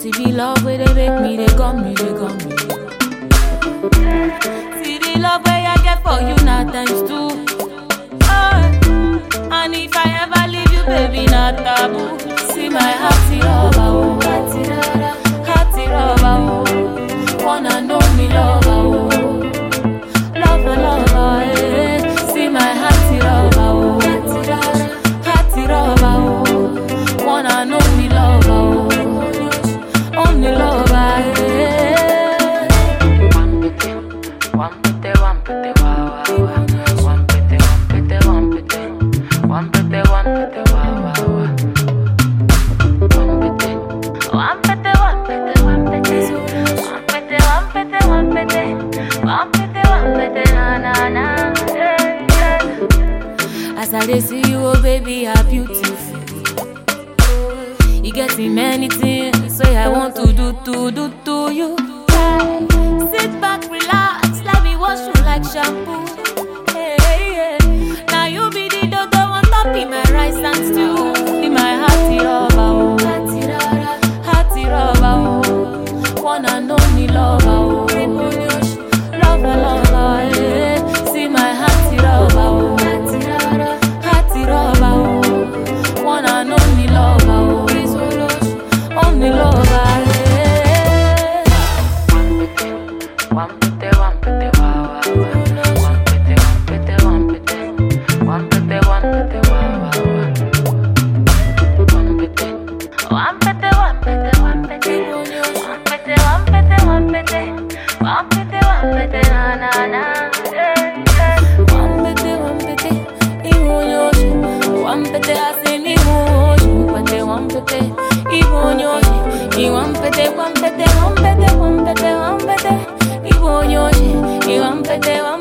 See the love where they make me, they got me, they got me. See the love where I get for you, not times two. And if I ever leave you, baby, not taboo. See my hearty lover, oh, hearty lover, oh. Wanna know me lover, oh, lover, lover, eh. See my hearty lover, oh, hearty lover, oh. Wanna know me lover, oh, only lover, eh. One pete, wow, wow, wow. One pete, wow, wow, wow. One pete, one pete, na na na. As I dey see you, oh baby, you're beautiful. You get me many things, so I want to do to you. Sit back, relax, let me wash you like shampoo. Hey, hey. Now you be the dodo on top of my rice and stew. Be my hearty lover, oh, hearty lover, oh. Wanna know me lover, oh, lover, lover, eh. See my hearty lover, oh, hearty lover, oh. Wanna know me lover, oh, only lover, eh. One pete, wow, wow, wow. One pete, wow, wow, wow. One pete, one pete, na na na. One pete, ibonyoshi. One pete, asini moshi. One pete, ibonyoshi. One pete, ibonyoshi. One pete.